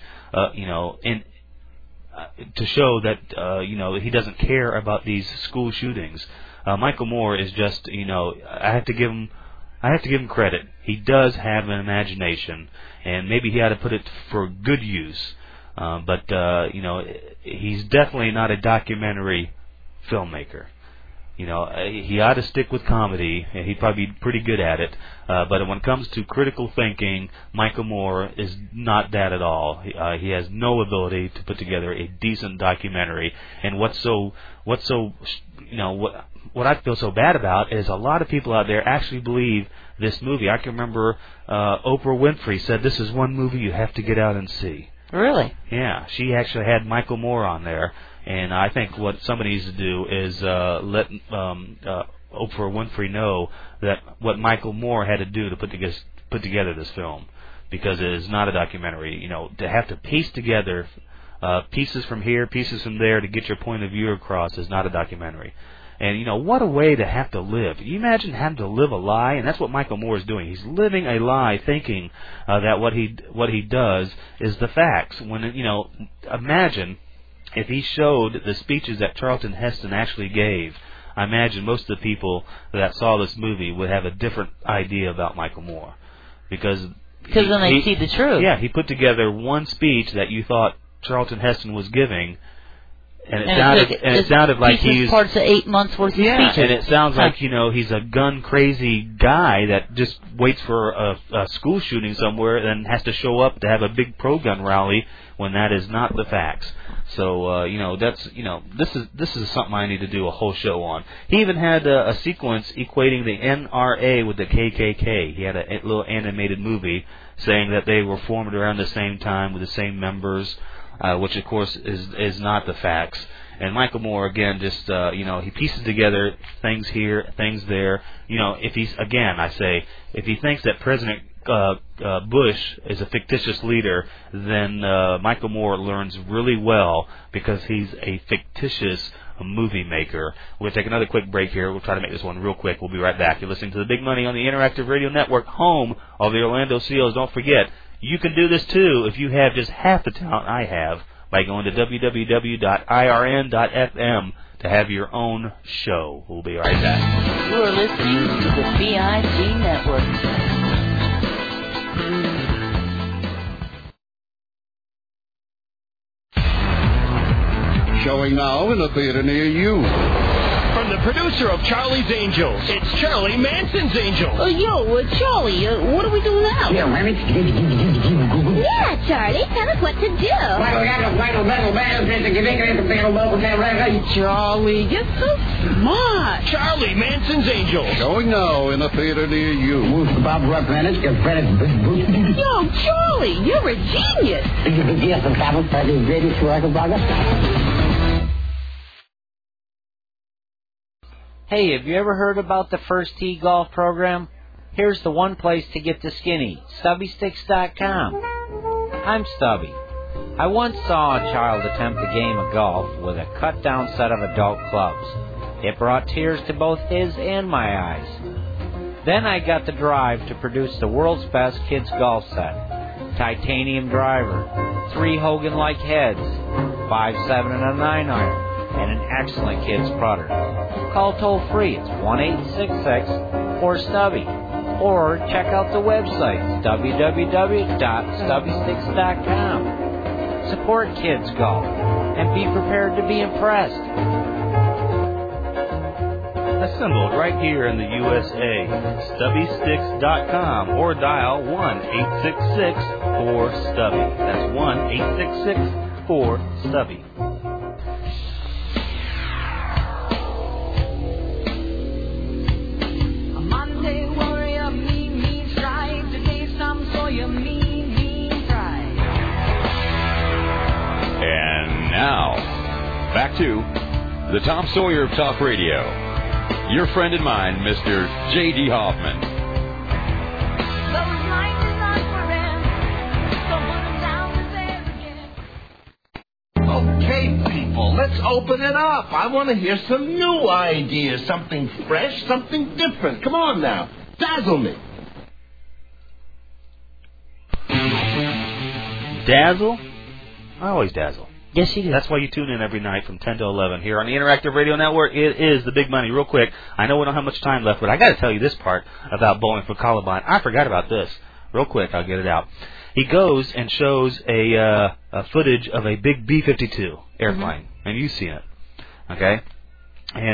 to show that, he doesn't care about these school shootings. Michael Moore is just, I have to give him credit. He does have an imagination, and maybe he ought to put it for good use. But he's definitely not a documentary filmmaker. He ought to stick with comedy, and he'd probably be pretty good at it. But when it comes to critical thinking, Michael Moore is not that at all. He has no ability to put together a decent documentary. And what I feel so bad about is a lot of people out there actually believe this movie. I can remember Oprah Winfrey said this is one movie you have to get out and see. Really? Yeah, she actually had Michael Moore on there, and I think what somebody needs to do is let Oprah Winfrey know that what Michael Moore had to do to put together this film, because it is not a documentary. To have to piece together pieces from here, pieces from there to get your point of view across is not a documentary. And, what a way to have to live. Can you imagine having to live a lie? And that's what Michael Moore is doing. He's living a lie, thinking that what he does is the facts. When, imagine if he showed the speeches that Charlton Heston actually gave. I imagine most of the people that saw this movie would have a different idea about Michael Moore. Because then they see the truth. Yeah, he put together one speech that you thought Charlton Heston was giving, and it sounded like he's parts of 8 months worth of speeches. And it sounds like he's a gun crazy guy that just waits for a school shooting somewhere and has to show up to have a big pro gun rally when that is not the facts. So this is something I need to do a whole show on. He even had a sequence equating the NRA with the KKK. He had a little animated movie saying that they were formed around the same time with the same members. Which of course is not the facts. And Michael Moore again just he pieces together things here, things there. If he thinks that President Bush is a fictitious leader, then Michael Moore learns really well, because he's a fictitious movie maker. We'll take another quick break here. We'll try to make this one real quick. We'll be right back. You're listening to The Big Money on the Interactive Radio Network, home of the Orlando Seals. Don't forget, you can do this too if you have just half the talent I have by going to www.irn.fm to have your own show. We'll be right back. You are listening to the BIG Network. Showing now in a theater near you. From the producer of Charlie's Angels, it's Charlie Manson's Angels. Oh, Charlie, what do we do now? Yeah, Charlie, tell us what to do. Charlie, you're so smart. Charlie Manson's Angels. Showing now in a theater near you. Yo, Charlie, you're a genius. Hey, have you ever heard about the First Tee Golf program? Here's the one place to get the skinny, StubbySticks.com. I'm Stubby. I once saw a child attempt a game of golf with a cut-down set of adult clubs. It brought tears to both his and my eyes. Then I got the drive to produce the world's best kids golf set. Titanium driver, 3 Hogan-like heads, 5, 7, and a 9-iron, and an excellent kids putter. Call toll-free. It's 1-866-4STUBBY. Or check out the website, www.stubbysticks.com. Support kids golf and be prepared to be impressed. Assembled right here in the USA. StubbySticks.com or dial 1-866-4STUBBY. That's 1-866-4STUBBY. A Monday warrior, mean strive. Today Tom Sawyer, mean pride. And now, back to the Tom Sawyer of Talk Radio. Your friend and mine, Mr. J.D. Hoffman. Okay, people, let's open it up. I want to hear some new ideas, something fresh, something different. Come on now, dazzle me. Dazzle? I always dazzle. Yes, you do. That's why you tune in every night from 10 to 11 here on the Interactive Radio Network. It is The Big Money. Real quick, I know we don't have much time left, but I got to tell you this part about Bowling for Columbine. I forgot about this. Real quick, I'll get it out. He goes and shows a footage of a big B-52 airplane, and you've seen it, okay? And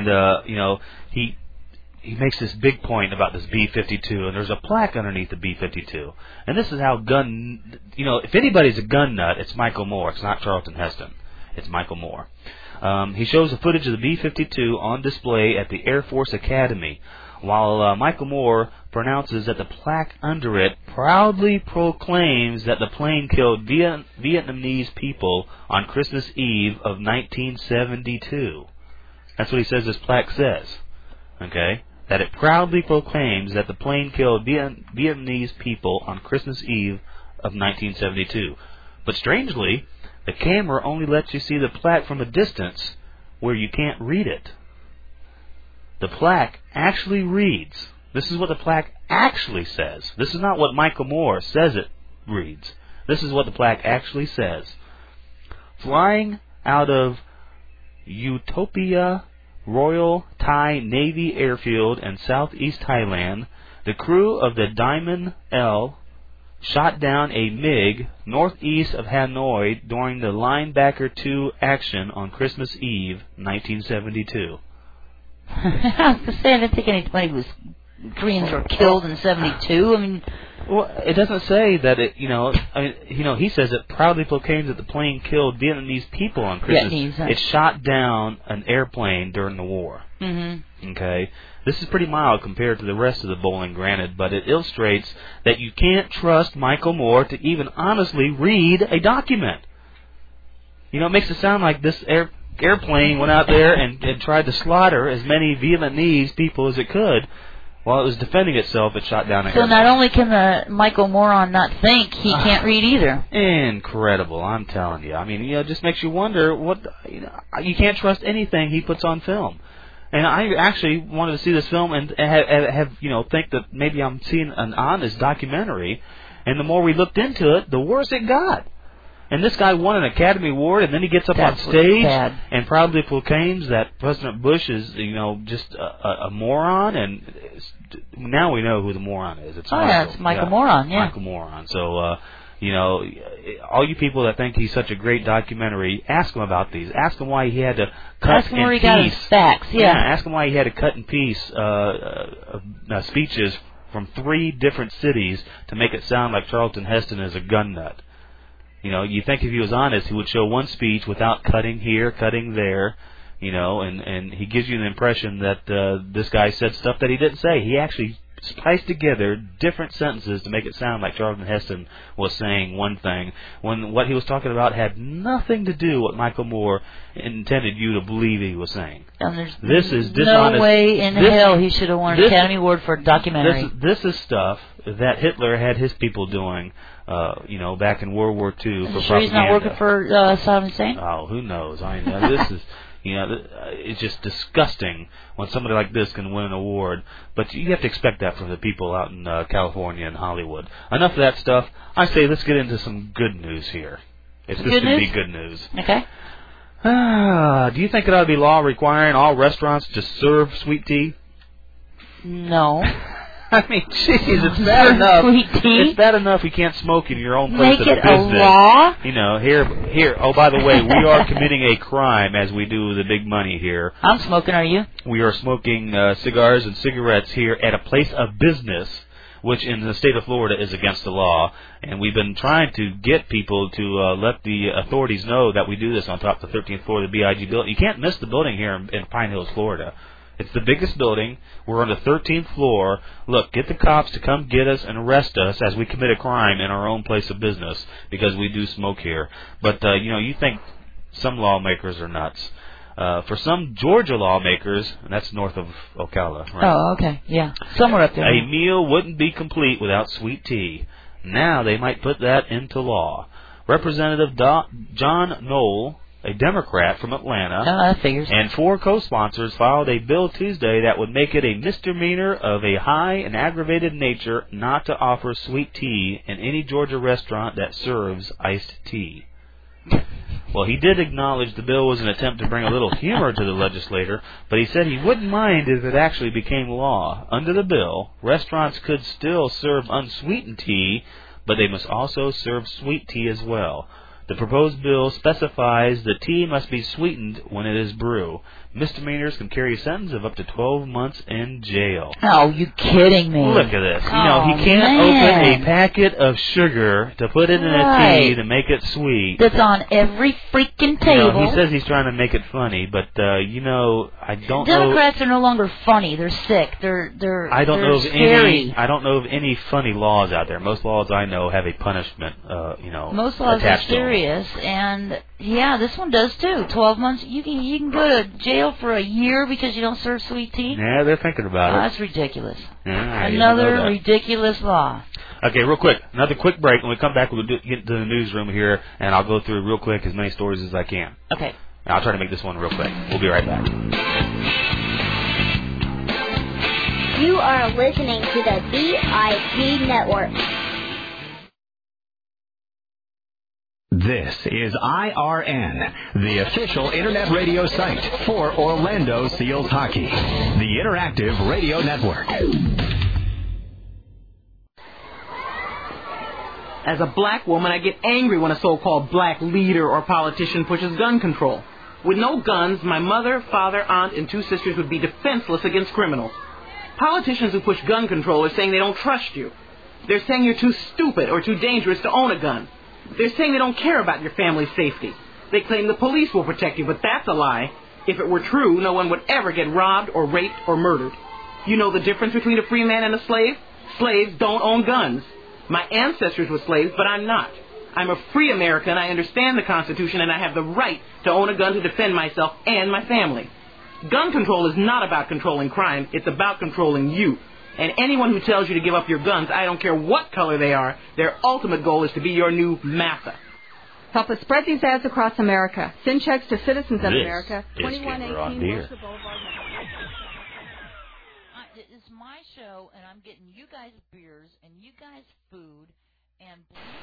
he makes this big point about this B-52, and there's a plaque underneath the B-52. And this is how if anybody's a gun nut, it's Michael Moore. It's not Charlton Heston. It's Michael Moore. He shows the footage of the B-52 on display at the Air Force Academy, while Michael Moore pronounces that the plaque under it proudly proclaims that the plane killed Vietnamese people on Christmas Eve of 1972. That's what he says this plaque says. Okay? That it proudly proclaims that the plane killed Vietnamese people on Christmas Eve of 1972. But strangely, the camera only lets you see the plaque from a distance where you can't read it. The plaque actually reads. This is what the plaque actually says. This is not what Michael Moore says it reads. This is what the plaque actually says. Flying out of Utopia Royal Thai Navy Airfield in southeast Thailand, the crew of the Diamond L shot down a MiG northeast of Hanoi during the Linebacker 2 action on Christmas Eve, 1972. I was going to say, I didn't think anybody was Koreans were killed in 72. I mean, well, it doesn't say that it. He says it proudly proclaims that the plane killed Vietnamese people on Christmas. It shot down an airplane during the war. Mm-hmm. Okay, this is pretty mild compared to the rest of the bowling, granted, but it illustrates that you can't trust Michael Moore to even honestly read a document. It makes it sound like this airplane went out there and tried to slaughter as many Vietnamese people as it could. While it was defending itself, it shot down an airplane. So not only can the Michael Moron not think, he can't read either. Incredible, I'm telling you. I mean, it just makes you wonder what you can't trust anything he puts on film. And I actually wanted to see this film and have think that maybe I'm seeing an honest documentary. And the more we looked into it, the worse it got. And this guy won an Academy Award, and then he gets up on stage and proudly proclaims that President Bush is, just a moron. And now we know who the moron is. It's it's Michael Moron, yeah. Michael Moron. So, all you people that think he's such a great documentary, ask him about these. Ask him why he had to cut ask him where he got his facts, yeah. Ask him why he had to cut in piece speeches from 3 different cities to make it sound like Charlton Heston is a gun nut. You think if he was honest, he would show one speech without cutting here, cutting there, and he gives you the impression that this guy said stuff that he didn't say. He actually spliced together different sentences to make it sound like Charlton Heston was saying one thing, when what he was talking about had nothing to do with what Michael Moore intended you to believe he was saying. And there's this is dishonest. No way in hell he should have won an Academy Award for a documentary. This is stuff that Hitler had his people doing, back in World War II. For sure he's not working for Saddam Hussein? Oh, who knows? I know this is. It's just disgusting when somebody like this can win an award. But you have to expect that from the people out in California and Hollywood. Enough of that stuff. I say let's get into some good news here. If this could be good news. Okay. Do you think it ought to be law requiring all restaurants to serve sweet tea? No. I mean, jeez, it's bad enough. Sweet tea? It's bad enough you can't smoke in your own place of business. Make it a law? Here. Oh, by the way, we are committing a crime as we do the big money here. I'm smoking, are you? We are smoking cigars and cigarettes here at a place of business, which in the state of Florida is against the law. And we've been trying to get people to let the authorities know that we do this on top of the 13th floor of the BIG building. You can't miss the building here in Pine Hills, Florida. It's the biggest building. We're on the 13th floor. Look, get the cops to come get us and arrest us as we commit a crime in our own place of business because we do smoke here. But, you think some lawmakers are nuts. For some Georgia lawmakers, and that's north of Ocala, right? Oh, okay. Yeah. Somewhere up there. A meal wouldn't be complete without sweet tea. Now they might put that into law. Representative John Knoll, a Democrat from Atlanta, that figures, and 4 co-sponsors filed a bill Tuesday that would make it a misdemeanor of a high and aggravated nature not to offer sweet tea in any Georgia restaurant that serves iced tea. Well, he did acknowledge the bill was an attempt to bring a little humor to the legislator, but he said he wouldn't mind if it actually became law. Under the bill, restaurants could still serve unsweetened tea, but they must also serve sweet tea as well. The proposed bill specifies the tea must be sweetened when it is brewed. Misdemeanors can carry a sentence of up to 12 months in jail. Oh, you kidding me? Look at this. He can't open a packet of sugar to put it in a tea to make it sweet. That's on every freaking table. He says he's trying to make it funny, but I don't know. Democrats are no longer funny. They're sick. They're I don't know of scary. I don't know of any funny laws out there. Most laws I know have a punishment. Most laws are serious, and this one does too. 12 months. You can go to jail for a year because you don't serve sweet tea? Yeah, they're thinking about it. That's ridiculous. Another ridiculous law. Okay, real quick. Another quick break. When we come back, we'll get to the newsroom here, and I'll go through real quick as many stories as I can. Okay. And I'll try to make this one real quick. We'll be right back. You are listening to the BIP Network. This is IRN, the official internet radio site for Orlando Seals Hockey, the interactive radio network. As a black woman, I get angry when a so-called black leader or politician pushes gun control. With no guns, my mother, father, aunt, and 2 sisters would be defenseless against criminals. Politicians who push gun control are saying they don't trust you. They're saying you're too stupid or too dangerous to own a gun. They're saying they don't care about your family's safety. They claim the police will protect you, but that's a lie. If it were true, no one would ever get robbed or raped or murdered. You know the difference between a free man and a slave? Slaves don't own guns. My ancestors were slaves, but I'm not. I'm a free American, I understand the Constitution, and I have the right to own a gun to defend myself and my family. Gun control is not about controlling crime, it's about controlling you. And anyone who tells you to give up your guns, I don't care what color they are, their ultimate goal is to be your new massa. Help us spread these ads across America. Send checks to Citizens of America, 2118 Worcester Boulevard. It's my show, and I'm getting you guys beers and you guys food and...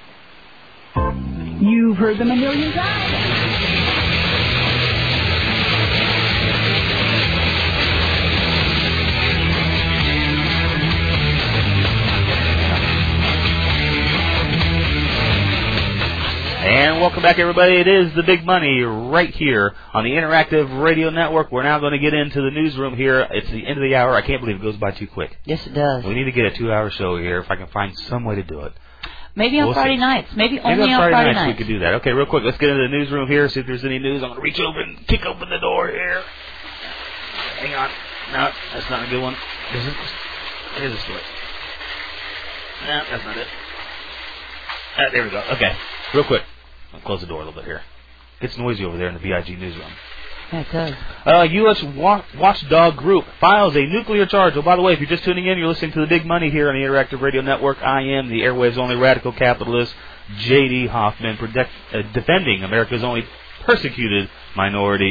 You've heard them a million times. And welcome back, everybody. It is the Big Money right here on the Interactive Radio Network. We're now going to get into the newsroom here. It's the end of the hour. I can't believe it goes by too quick. Yes, it does. We need to get a 2-hour show here if I can find some way to do it. Maybe on Friday nights. Maybe only on Friday nights we could do that. Okay, real quick. Let's get into the newsroom here, see if there's any news. I'm going to reach over and kick open the door here. Hang on. No, that's not a good one. Here's a story. No, that's not it. There we go. Okay, real quick. I'll close the door a little bit here. Gets noisy over there in the BIG newsroom. Yeah, it does. U.S. Watchdog Group files a nuclear charge. Oh, by the way, if you're just tuning in, you're listening to the Big Money here on the Interactive Radio Network. I am the airwaves' only radical capitalist, J.D. Hoffman, defending America's only persecuted minority.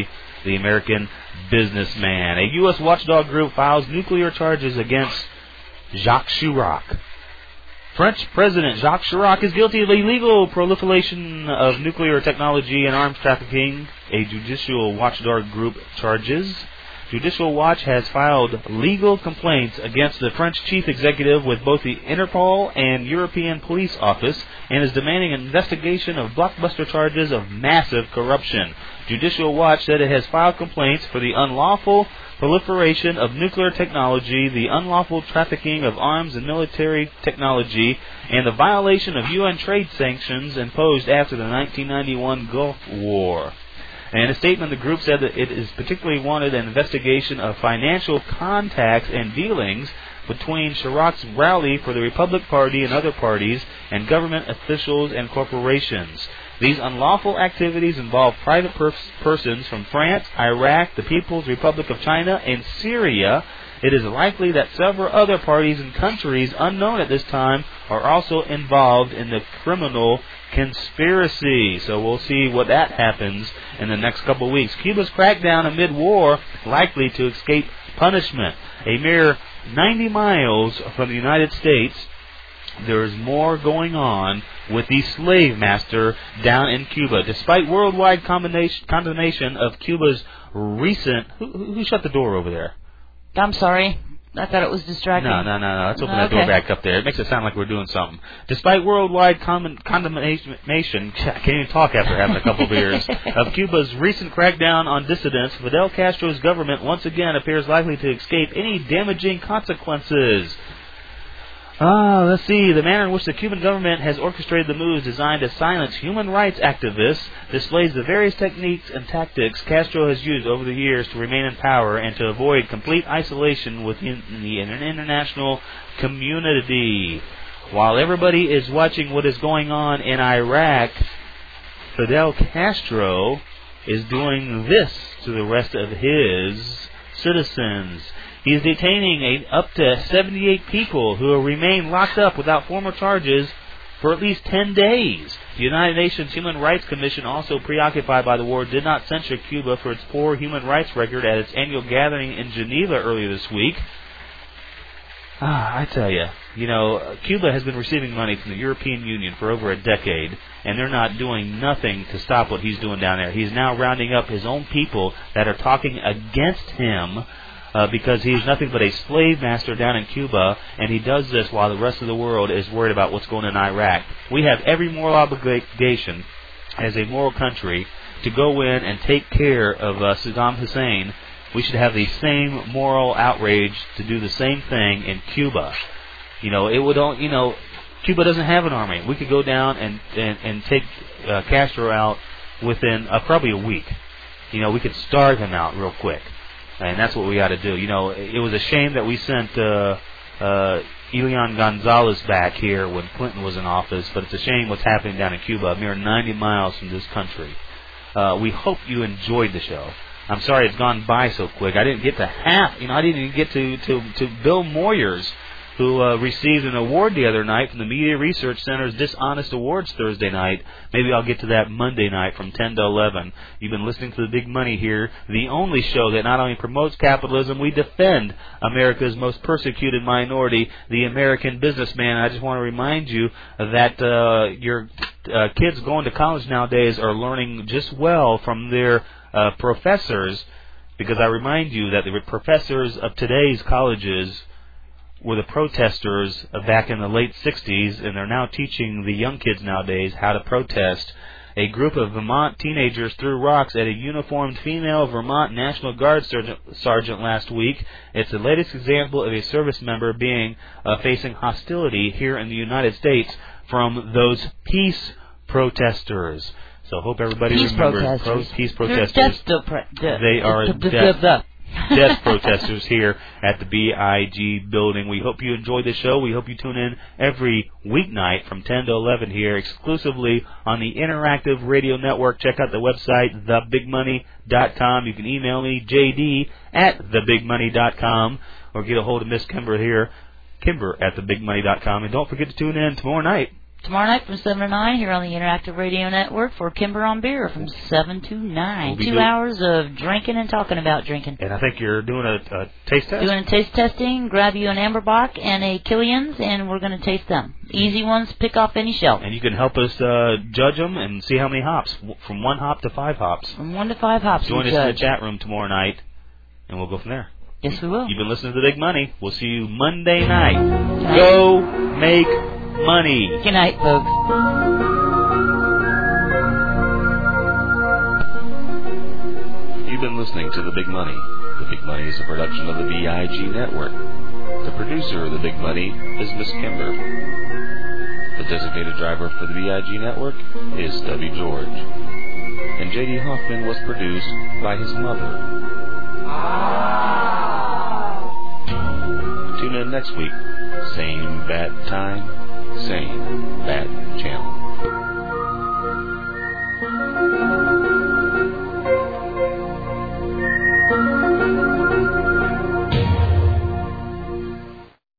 the American businessman. A U.S. watchdog group files nuclear charges against Jacques Chirac. French President Jacques Chirac is guilty of illegal proliferation of nuclear technology and arms trafficking, a judicial watchdog group charges. Judicial Watch has filed legal complaints against the French chief executive with both the Interpol and European Police Office and is demanding an investigation of blockbuster charges of massive corruption. Judicial Watch said it has filed complaints for the unlawful proliferation of nuclear technology, the unlawful trafficking of arms and military technology, and the violation of UN trade sanctions imposed after the 1991 Gulf War. In a statement, the group said that it is particularly wanted an investigation of financial contacts and dealings between Chirac's rally for the Republic Party and other parties and government officials and corporations. These unlawful activities involve private persons from France, Iraq, the People's Republic of China, and Syria. It is likely that several other parties and countries unknown at this time are also involved in the criminal conspiracy. So we'll see what that happens in the next couple of weeks. Cuba's crackdown amid war likely to escape punishment. A mere 90 miles from the United States, there is more going on with the slave master down in Cuba. Despite worldwide condemnation of Cuba's recent... Who shut the door over there? I'm sorry. I thought it was distracting. No. Let's open that door back up there. It makes it sound like we're doing something. Despite worldwide condemnation, I can't even talk after having a couple beers, of Cuba's recent crackdown on dissidents, Fidel Castro's government once again appears likely to escape any damaging consequences. Let's see. The manner in which the Cuban government has orchestrated the moves designed to silence human rights activists displays the various techniques and tactics Castro has used over the years to remain in power and to avoid complete isolation within the international community. While everybody is watching what is going on in Iraq, Fidel Castro is doing this to the rest of his citizens. He is detaining up to 78 people who will remain locked up without formal charges for at least 10 days. The United Nations Human Rights Commission, also preoccupied by the war, did not censure Cuba for its poor human rights record at its annual gathering in Geneva earlier this week. I tell you, Cuba has been receiving money from the European Union for over a decade, and they're not doing nothing to stop what he's doing down there. He's now rounding up his own people that are talking against him because he's nothing but a slave master down in Cuba, and he does this while the rest of the world is worried about what's going on in Iraq. We have every moral obligation as a moral country to go in and take care of Saddam Hussein. We should have the same moral outrage to do the same thing in Cuba. Cuba doesn't have an army. We could go down and take Castro out within probably a week. We could starve him out real quick. And that's what we got to do. It was a shame that we sent Elian Gonzalez back here when Clinton was in office, but it's a shame what's happening down in Cuba, a mere 90 miles from this country. We hope you enjoyed the show. I'm sorry it's gone by so quick. I didn't get to half. I didn't even get to Bill Moyers, who received an award the other night from the Media Research Center's Dishonest Awards Thursday night. Maybe I'll get to that Monday night from 10 to 11. You've been listening to The Big Money here, the only show that not only promotes capitalism, we defend America's most persecuted minority, the American businessman. I just want to remind you that your kids going to college nowadays are learning just well from their professors, because I remind you that the professors of today's colleges were the protesters back in the late 60s, and they're now teaching the young kids nowadays how to protest. A group of Vermont teenagers threw rocks at a uniformed female Vermont National Guard sergeant last week. It's the latest example of a service member being facing hostility here in the United States from those peace protesters. So hope everybody remembers peace protesters. They are death protesters here at the BIG building. We hope you enjoyed the show. We hope you tune in every weeknight from 10 to 11 here exclusively on the Interactive Radio Network. Check out the website, thebigmoney.com. You can email me, JD, at thebigmoney.com, or get a hold of Miss Kimber here, Kimber at thebigmoney.com. And don't forget to tune in tomorrow night tomorrow night from 7 to 9 here on the Interactive Radio Network for Kimber on Beer from 7 to 9. 2 hours of drinking and talking about drinking. And I think you're doing a taste test? Doing a taste testing. Grab you an Amberbach and a Killian's, and we're going to taste them. Easy ones, pick off any shelf. And you can help us judge them and see how many hops, from 1 hop to 5 hops. From 1 to 5 hops. Join us in the chat room tomorrow night, and we'll go from there. Yes, we will. You've been listening to The Big Money. We'll see you Monday night. Go make money. Good night, folks. You've been listening to The Big Money. The Big Money is a production of the BIG Network. The producer of The Big Money is Miss Kimber. The designated driver for the BIG Network is Stubby George. And J.D. Hoffman was produced by his mother. Tune in next week. Same bat time, same bat channel.